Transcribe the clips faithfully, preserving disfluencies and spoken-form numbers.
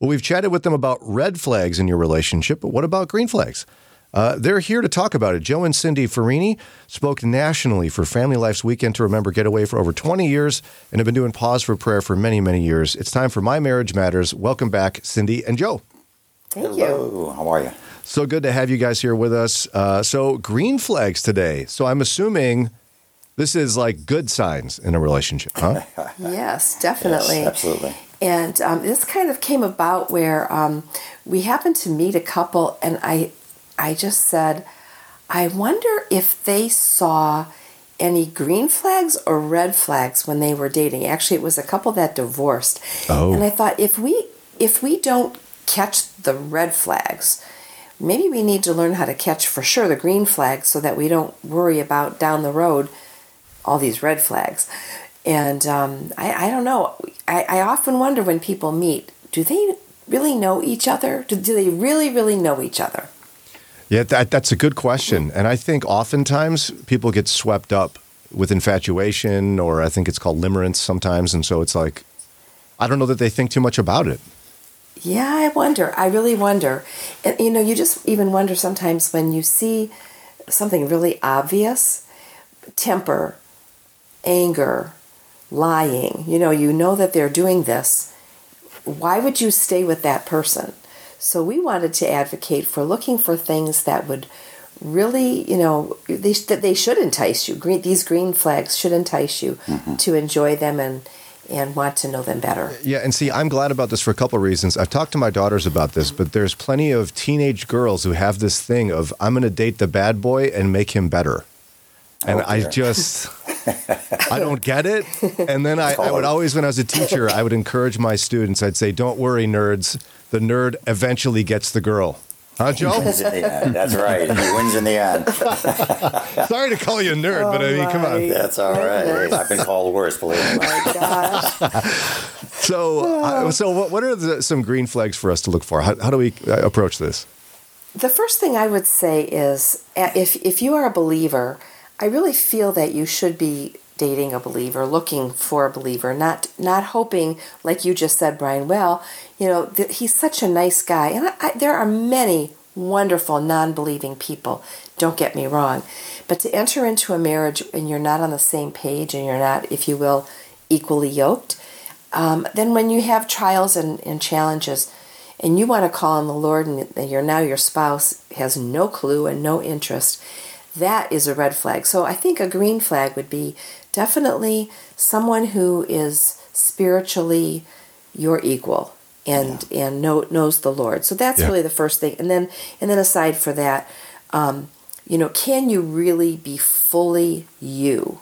Well, we've chatted with them about red flags in your relationship, but what about green flags? Uh, they're here to talk about it. Joe and Cindy Farini spoke nationally for Family Life's Weekend to Remember Getaway for over twenty years and have been doing Pause for Prayer for many, many years. It's time for My Marriage Matters. Welcome back, Cindy and Joe. Thank Hello. you. How are you? So good to have you guys here with us. Uh, so green flags today. So I'm assuming this is like good signs in a relationship, huh? Yes, definitely. Yes, absolutely. And um, this kind of came about where um, we happened to meet a couple, and I, I just said, I wonder if they saw any green flags or red flags when they were dating. Actually, it was a couple that divorced. Oh. And I thought, if we if we don't catch the red flags, maybe we need to learn how to catch for sure the green flags so that we don't worry about down the road all these red flags. And um, I, I don't know. I, I often wonder when people meet, do they really know each other? Do, do they really, really know each other? Yeah, that, that's a good question. And I think oftentimes people get swept up with infatuation, or I think it's called limerence sometimes. And so it's like, I don't know that they think too much about it. Yeah, I wonder. I really wonder. And, you know, you just even wonder sometimes when you see something really obvious, temper, anger, lying, you know, you know that they're doing this. Why would you stay with that person? So we wanted to advocate for looking for things that would really, you know, they, that they should entice you. Green, these green flags should entice you mm-hmm. to enjoy them and and want to know them better. Yeah, and see, I'm glad about this for a couple of reasons. I've talked to my daughters about this, but there's plenty of teenage girls who have this thing of, I'm going to date the bad boy and make him better. And oh, I just, I don't get it. And then I, I would always, when I was a teacher, I would encourage my students, I'd say, don't worry, nerds. The nerd eventually gets the girl. Huh, Joe? He wins in the end. That's right. He wins in the end. Sorry to call you a nerd, oh but I mean, come on. That's all right. I've been called worse, believe me. Oh my gosh. So, uh, so what, what are the, some green flags for us to look for? How, how do we uh, approach this? The first thing I would say is, if if you are a believer, I really feel that you should be dating a believer, looking for a believer, not not hoping, like you just said, Brian, well, you know, th- he's such a nice guy. And I, I, there are many wonderful non-believing people, don't get me wrong. But to enter into a marriage and you're not on the same page and you're not, if you will, equally yoked, um, then when you have trials and, and challenges and you want to call on the Lord and you're now your spouse has no clue and no interest, that is a red flag. So I think a green flag would be definitely someone who is spiritually your equal and yeah. and know, knows the Lord. So that's yeah. really the first thing. And then and then aside for that, um, you know, can you really be fully you?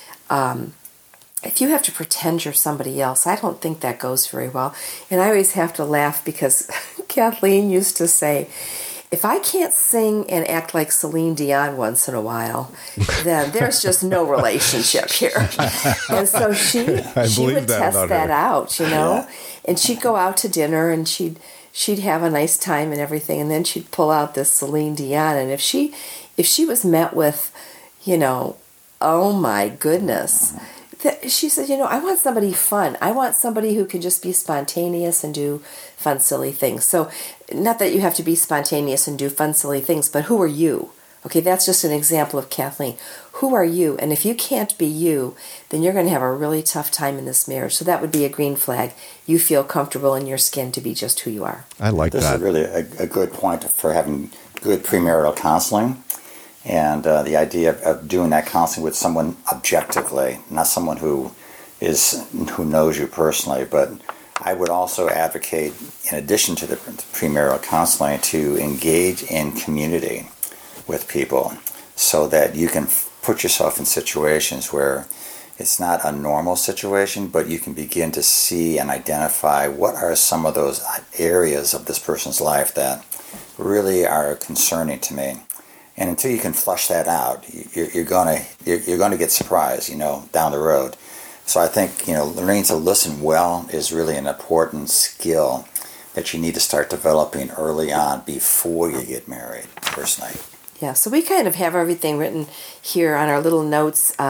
Um, if you have to pretend you're somebody else, I don't think that goes very well. And I always have to laugh because Kathleen used to say, if I can't sing and act like Celine Dion once in a while, then there's just no relationship here. And so she I she would that test that her. out, you know, Yeah. and she'd go out to dinner and she'd she'd have a nice time and everything, and then she'd pull out this Celine Dion, and if she if she was met with, you know, oh my goodness. She said, you know, I want somebody fun. I want somebody who can just be spontaneous and do fun, silly things. So not that you have to be spontaneous and do fun, silly things, but who are you? Okay, that's just an example of Kathleen. Who are you? And if you can't be you, then you're going to have a really tough time in this marriage. So that would be a green flag. You feel comfortable in your skin to be just who you are. I like this that. This is really a, a good point for having good premarital counseling. And uh, the idea of, of doing that counseling with someone objectively, not someone who is who knows you personally. But I would also advocate, in addition to the premarital counseling, to engage in community with people so that you can put yourself in situations where it's not a normal situation, but you can begin to see and identify what are some of those areas of this person's life that really are concerning to me. And until you can flush that out, you're, you're gonna you're, you're gonna get surprised, you know, down the road. So I think, you know, learning to listen well is really an important skill that you need to start developing early on before you get married, personally. Yeah, so we kind of have everything written here on our little notes. Uh,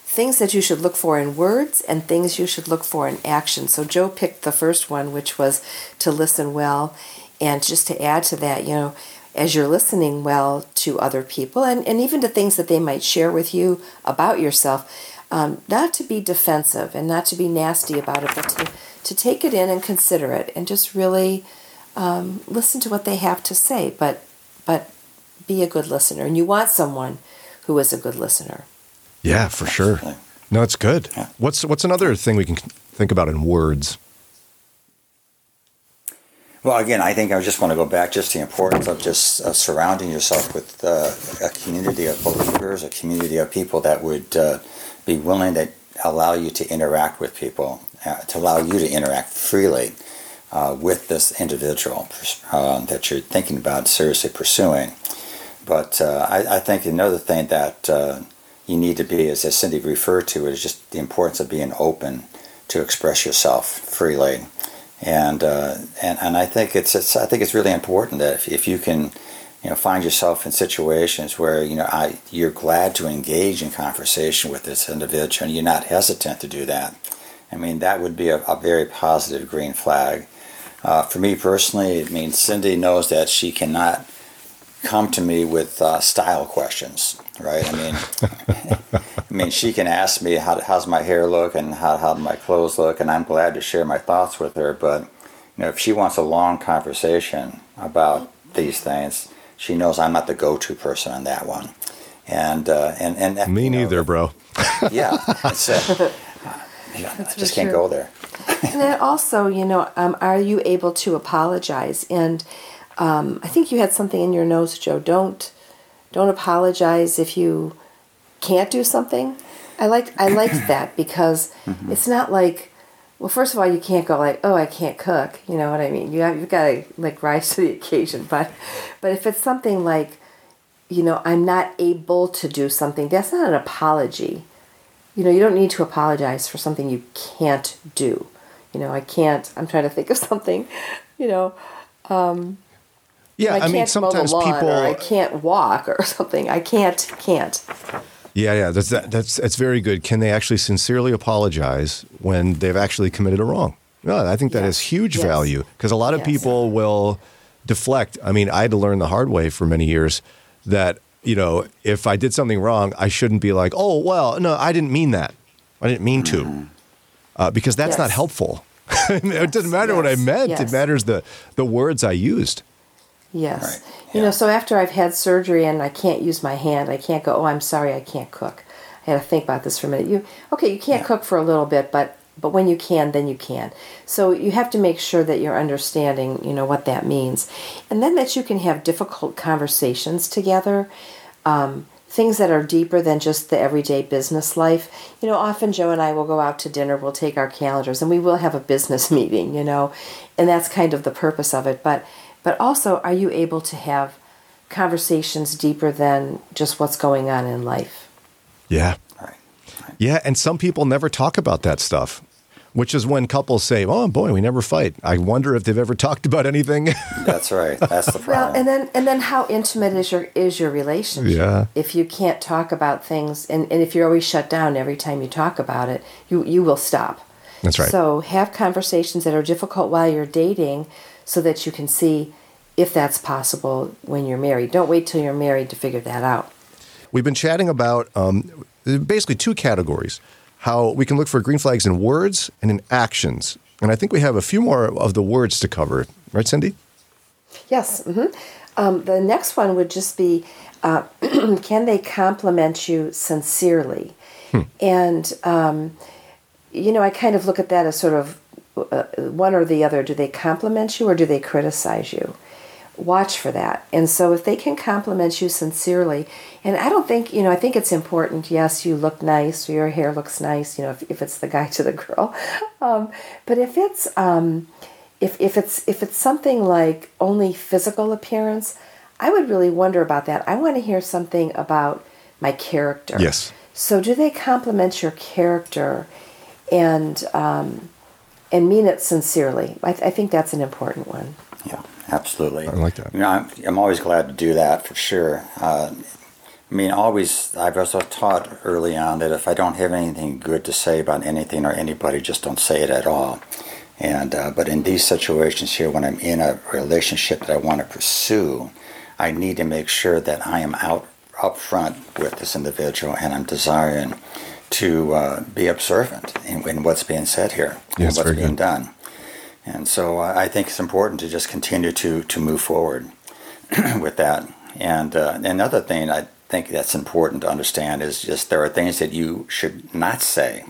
things that you should look for in words and things you should look for in action. So Joe picked the first one, which was to listen well. And just to add to that, you know, as you're listening well to other people and, and even to things that they might share with you about yourself, um, not to be defensive and not to be nasty about it, but to, to take it in and consider it and just really um, listen to what they have to say, but but be a good listener. And you want someone who is a good listener. Yeah, for sure. No, it's good. Yeah. What's what's another thing we can think about in words? Well, again, I think I just want to go back just to the importance of just uh, surrounding yourself with uh, a community of believers, a community of people that would uh, be willing to allow you to interact with people, uh, to allow you to interact freely uh, with this individual uh, that you're thinking about seriously pursuing. But uh, I, I think another thing that uh, you need to be, as, as Cindy referred to, is just the importance of being open to express yourself freely. And uh, and and I think it's, it's I think it's really important that if, if you can, you know, find yourself in situations where you know I you're glad to engage in conversation with this individual and you're not hesitant to do that. I mean, that would be a, a very positive green flag. Uh, for me personally, it means Cindy knows that she cannot come to me with uh, style questions, right? I mean, I mean, she can ask me how how's my hair look and how how do my clothes look, and I'm glad to share my thoughts with her. But you know, if she wants a long conversation about these things, she knows I'm not the go-to person on that one. And uh, and and me you know, neither, bro. Yeah, it's, uh, you know, I just can't true. go there. And then also, you know, um, are you able to apologize? And um, I think you had something in your notes, Joe. Don't don't apologize if you can't do something. I like I liked that because mm-hmm. it's not like, well, first of all, you can't go like, oh, I can't cook. You know what I mean? You have, you've got to like rise to the occasion. But but if it's something like, you know, I'm not able to do something, that's not an apology. You know, you don't need to apologize for something you can't do. You know, I can't. I'm trying to think of something. You know. Um, yeah, I, I mean, sometimes people. Or I can't walk or something. I can't. Can't. Yeah, yeah, that's that, that's that's very good. Can they actually sincerely apologize when they've actually committed a wrong? No, I think that yes. has huge yes. value because a lot of yes. people will deflect. I mean, I had to learn the hard way for many years that, you know, if I did something wrong, I shouldn't be like, oh, well, no, I didn't mean that. I didn't mean to, mm-hmm. uh, because that's yes. not helpful. It yes. doesn't matter yes. what I meant. Yes. It matters the the words I used. Yes. Right. Yeah. You know, so after I've had surgery and I can't use my hand, I can't go, oh, I'm sorry, I can't cook. I had to think about this for a minute. You okay, you can't yeah. cook for a little bit, but but when you can, then you can. So you have to make sure that you're understanding, you know, what that means. And then that you can have difficult conversations together, um, things that are deeper than just the everyday business life. You know, often Joe and I will go out to dinner, we'll take our calendars, and we will have a business meeting, you know, and that's kind of the purpose of it. But But also, are you able to have conversations deeper than just what's going on in life? Yeah. Right. Right. Yeah, and some people never talk about that stuff, which is when couples say, oh, boy, we never fight. I wonder if they've ever talked about anything. That's right. That's the problem. Well, and then and then how intimate is your is your relationship? Yeah. If you can't talk about things, and, and if you're always shut down every time you talk about it, you, you will stop. That's right. So have conversations that are difficult while you're dating, so that you can see if that's possible when you're married. Don't wait till you're married to figure that out. We've been chatting about um, basically two categories, how we can look for green flags in words and in actions. And I think we have a few more of the words to cover. Right, Cindy? Yes. Mm-hmm. Um, the next one would just be, uh, can they compliment you sincerely? Hmm. And, um, you know, I kind of look at that as sort of uh, one or the other. Do they compliment you or do they criticize you? Watch for that. And so if they can compliment you sincerely, and I don't think, you know, I think it's important, yes, you look nice, or your hair looks nice, you know, if, if it's the guy to the girl. Um, but if it's um, if if it's if it's something like only physical appearance, I would really wonder about that. I want to hear something about my character. Yes. So do they compliment your character and um, and mean it sincerely? I, th- I think that's an important one. Yeah. Absolutely. I like that. You know, I'm, I'm always glad to do that for sure. Uh, I mean, always, I've also taught early on that if I don't have anything good to say about anything or anybody, just don't say it at all. And uh, but in these situations here, when I'm in a relationship that I want to pursue, I need to make sure that I am out up front with this individual, and I'm desiring to uh, be observant in, in what's being said here, yes, and what's being good. done. And so uh, I think it's important to just continue to, to move forward with that. And uh, another thing I think that's important to understand is just there are things that you should not say.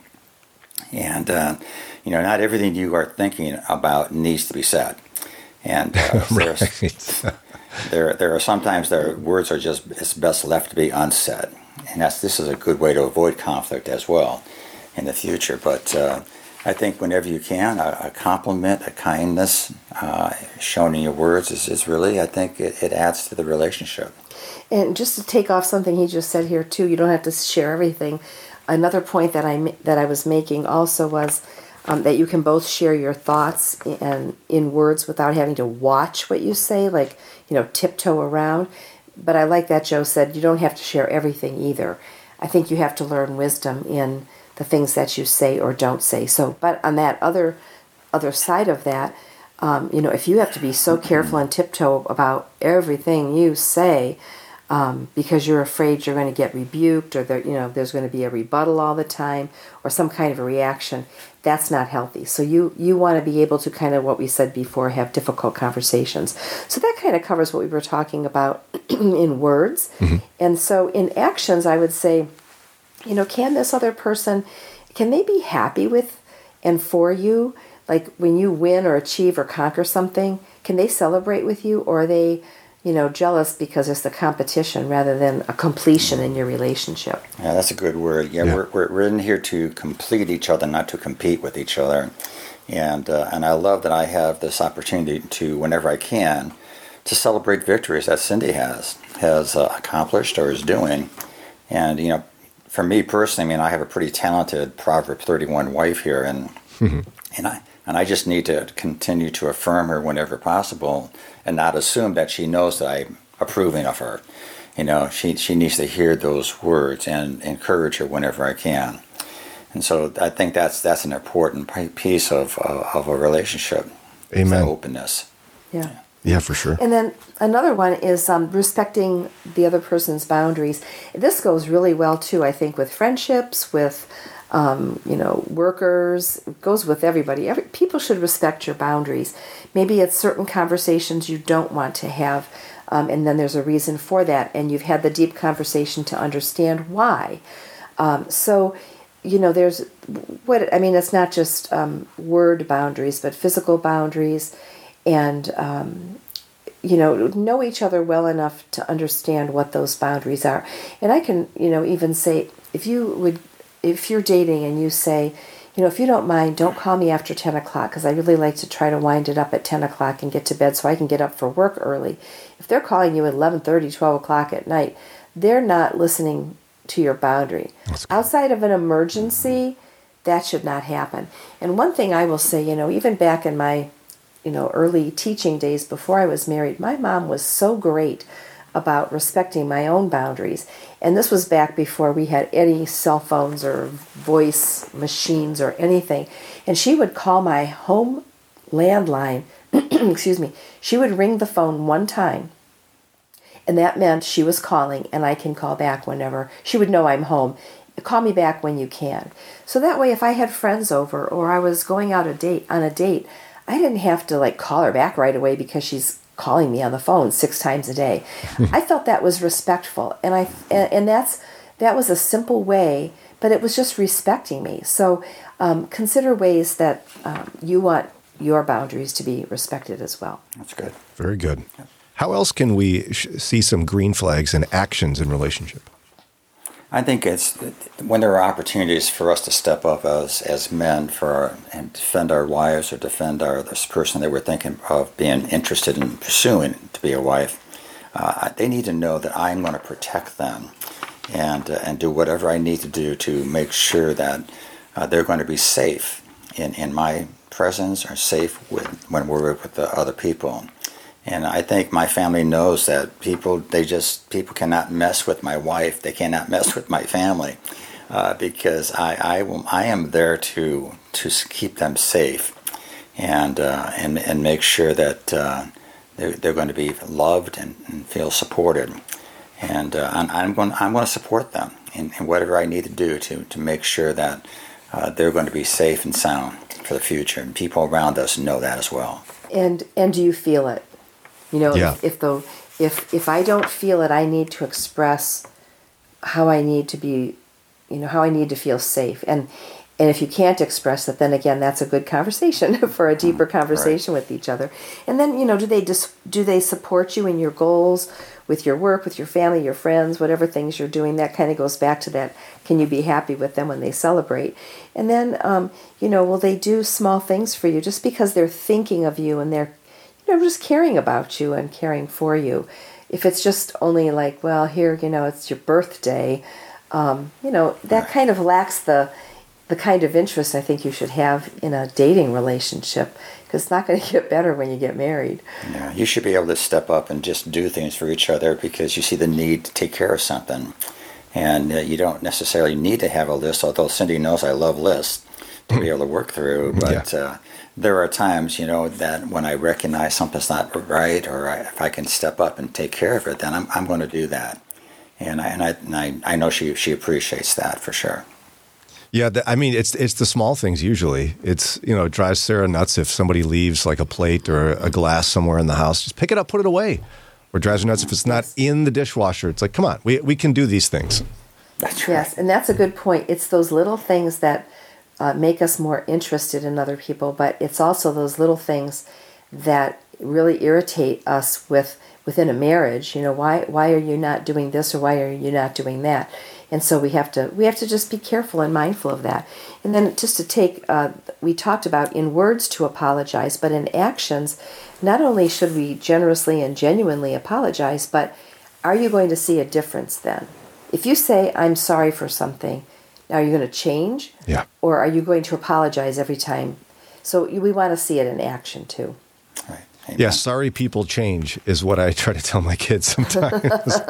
And, uh, you know, not everything you are thinking about needs to be said. And uh, right. there, there are sometimes there words are just, it's best left to be unsaid. And that's this is a good way to avoid conflict as well in the future. But uh, I think whenever you can, a, a compliment, a kindness uh, shown in your words is, is really, I think it, it adds to the relationship. And just to take off something he just said here too, you don't have to share everything. Another point that I that I was making also was um, that you can both share your thoughts in, in words without having to watch what you say, like, you know, tiptoe around. But I like that Joe said you don't have to share everything either. I think you have to learn wisdom in the things that you say or don't say. So, but on that other other side of that, um, you know, if you have to be so careful and tiptoe about everything you say, um, because you're afraid you're going to get rebuked, or there, you know, there's going to be a rebuttal all the time, or some kind of a reaction, that's not healthy. So you you want to be able to kind of, what we said before, have difficult conversations. So that kind of covers what we were talking about in words. Mm-hmm. And so in actions, I would say, you know, can this other person, can they be happy with and for you? Like when you win or achieve or conquer something, can they celebrate with you? Or are they, you know, jealous because it's the competition rather than a completion in your relationship? Yeah, that's a good word. Yeah, yeah. We're, we're we're in here to complete each other, not to compete with each other. And uh, and I love that I have this opportunity to, whenever I can, to celebrate victories that Cindy has has uh, accomplished or is doing. And you know, for me personally, I mean, I have a pretty talented Proverb thirty-one wife here, and mm-hmm. and I and I just need to continue to affirm her whenever possible, and not assume that she knows that I'm approving of her. You know, she she needs to hear those words and encourage her whenever I can. And so I think that's that's an important piece of uh, of a relationship. Amen. Yeah. Openness. Yeah. Yeah, for sure. And then another one is um, respecting the other person's boundaries. This goes really well, too, I think, with friendships, with, um, you know, workers. It goes with everybody. Every, people should respect your boundaries. Maybe it's certain conversations you don't want to have, um, and then there's a reason for that, and you've had the deep conversation to understand why. Um, so, you know, there's what, I mean, it's not just um, word boundaries, but physical boundaries. And, um, you know, know each other well enough to understand what those boundaries are. And I can, you know, even say, if you would, if you're dating and you say, you know, if you don't mind, don't call me after ten o'clock, because I really like to try to wind it up at ten o'clock and get to bed so I can get up for work early. If they're calling you at eleven thirty, twelve o'clock at night, they're not listening to your boundary. Outside of an emergency, that should not happen. And one thing I will say, you know, even back in my you know, early teaching days before I was married, my mom was so great about respecting my own boundaries. And this was back before we had any cell phones or voice machines or anything. And she would call my home landline, excuse me, she would ring the phone one time. And that meant she was calling and I can call back whenever. She would know I'm home. Call me back when you can. So that way, if I had friends over or I was going out a date on a date, I didn't have to like call her back right away because she's calling me on the phone six times a day. I felt that was respectful, and I and, and that's that was a simple way, but it was just respecting me. So um, consider ways that um, you want your boundaries to be respected as well. That's good. Very good. How else can we sh- see some green flags and actions in relationship? I think it's when there are opportunities for us to step up as as men for our, and defend our wives or defend our this person that we're thinking of being interested in pursuing to be a wife. Uh, they need to know that I'm going to protect them and uh, and do whatever I need to do to make sure that uh, they're going to be safe in, in my presence or safe with, when we're with the other people. And I think my family knows that people, they just, people cannot mess with my wife. They cannot mess with my family uh, because I, I, will, I am there to to keep them safe and uh, and and make sure that uh, they're, they're going to be loved and, and feel supported. And uh, I'm, I'm going I'm going to support them in, in whatever I need to do to to make sure that uh, they're going to be safe and sound for the future. And people around us know that as well. And and do you feel it? You know, yeah. if, if the if if I don't feel it, I need to express how I need to be, you know, how I need to feel safe. And and if you can't express it, then again, that's a good conversation for a deeper conversation right. with each other. And then, you know, do they dis- do they support you in your goals, with your work, with your family, your friends, whatever things you're doing? That kind of goes back to that. Can you be happy with them when they celebrate? And then, um, you know, will they do small things for you just because they're thinking of you and they're, you know, just caring about you and caring for you? If it's just only like, well, here, you know, it's your birthday, um, you know, that kind of lacks the the kind of interest I think you should have in a dating relationship, because it's not going to get better when you get married. Yeah, you should be able to step up and just do things for each other because you see the need to take care of something. And uh, you don't necessarily need to have a list, although Cindy knows I love lists to be able to work through. But yeah. uh, there are times, you know, that when I recognize something's not right, or I, if I can step up and take care of it, then I'm I'm going to do that. And I and I and I, I know she she appreciates that for sure. Yeah, the, I mean, it's it's the small things usually. It's, you know, it drives Sarah nuts if somebody leaves like a plate or a glass somewhere in the house. Just pick it up, put it away. Or drives her nuts if it's not in the dishwasher. It's like, come on, we we can do these things. That's right. Yes, and that's a good point. It's those little things that uh, make us more interested in other people, but it's also those little things that really irritate us with within a marriage. You know, why why are you not doing this, or why are you not doing that? And so we have to we have to just be careful and mindful of that. And then just to take, uh, we talked about in words to apologize, but in actions, not only should we generously and genuinely apologize, but are you going to see a difference then? If you say, I'm sorry for something, are you going to change? Yeah. Or are you going to apologize every time? So we want to see it in action too. Right. Amen. Yeah, sorry people change is what I try to tell my kids sometimes.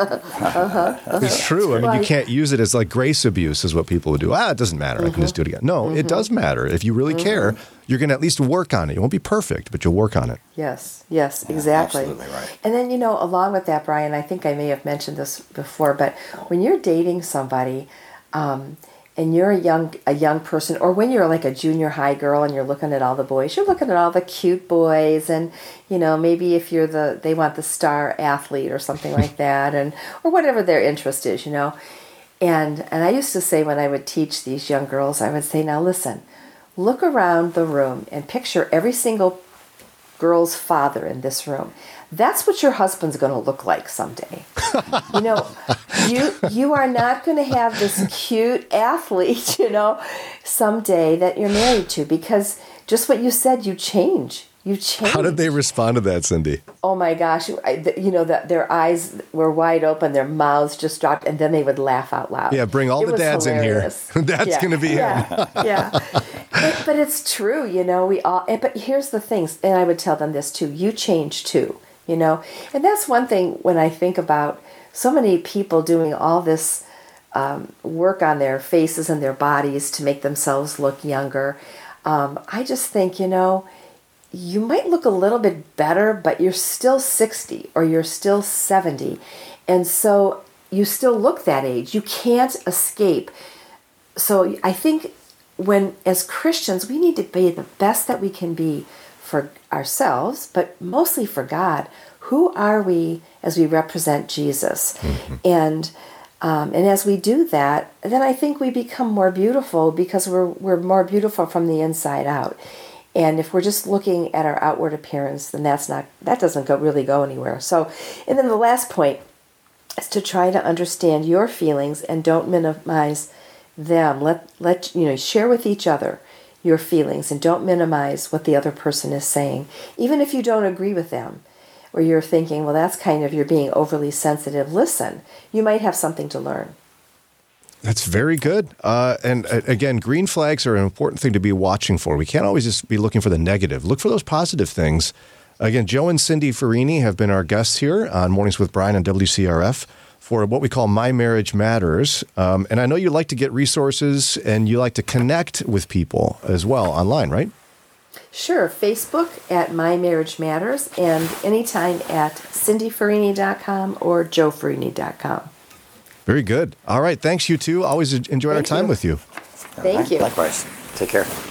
uh-huh, uh-huh. It's true. I mean, you can't use it as like grace abuse is what people would do. Ah, it doesn't matter. Mm-hmm. I can just do it again. No, mm-hmm. it does matter. If you really mm-hmm. care, you're going to at least work on it. You won't be perfect, but you'll work on it. Yes, yes, yeah, exactly. Absolutely right. And then, you know, along with that, Brian, I think I may have mentioned this before, but when you're dating somebody, um, and you're a young a young person, or when you're like a junior high girl and you're looking at all the boys, you're looking at all the cute boys, and you know, maybe if you're the they want the star athlete or something like that, and or whatever their interest is, you know. And and I used to say when I would teach these young girls, I would say, now listen, look around the room and picture every single girl's father in this room. That's what your husband's going to look like someday. You know, you you are not going to have this cute athlete, you know, someday that you're married to, because just what you said, you change. You change. How did they respond to that, Cindy? Oh my gosh! I, the, you know that their eyes were wide open, their mouths just dropped, and then they would laugh out loud. Yeah, bring all it the dads hilarious. in here. That's yeah. going to be yeah, him. yeah. But, but it's true, you know. We all. But here's the things, and I would tell them this too. You change too, you know, and that's one thing when I think about so many people doing all this um, work on their faces and their bodies to make themselves look younger. Um, I just think, you know, you might look a little bit better, but you're still sixty or you're still seventy. And so you still look that age. You can't escape. So I think when, as Christians, we need to be the best that we can be for ourselves, but mostly for God. Who are we as we represent Jesus? Mm-hmm. And um, and as we do that, then I think we become more beautiful, because we're we're more beautiful from the inside out. And if we're just looking at our outward appearance, then that's not that doesn't go really go anywhere. So, and then the last point is to try to understand your feelings and don't minimize them. Let let you know share with each other your feelings and don't minimize what the other person is saying, even if you don't agree with them, or you're thinking, well, that's kind of you're being overly sensitive. Listen, you might have something to learn. That's very good. Uh, and uh, again, green flags are an important thing to be watching for. We can't always just be looking for the negative. Look for those positive things Again, Joe and Cindy Farini have been our guests here on Mornings with Brian on W C R F for what we call My Marriage Matters. Um, and I know you like to get resources and you like to connect with people as well online, right? Sure. Facebook at My Marriage Matters and anytime at cindy farini dot com or joe farini dot com. Very good. All right. Thanks, you two. Always enjoyed our Thank time you. with you. Thank you. Likewise. Take care.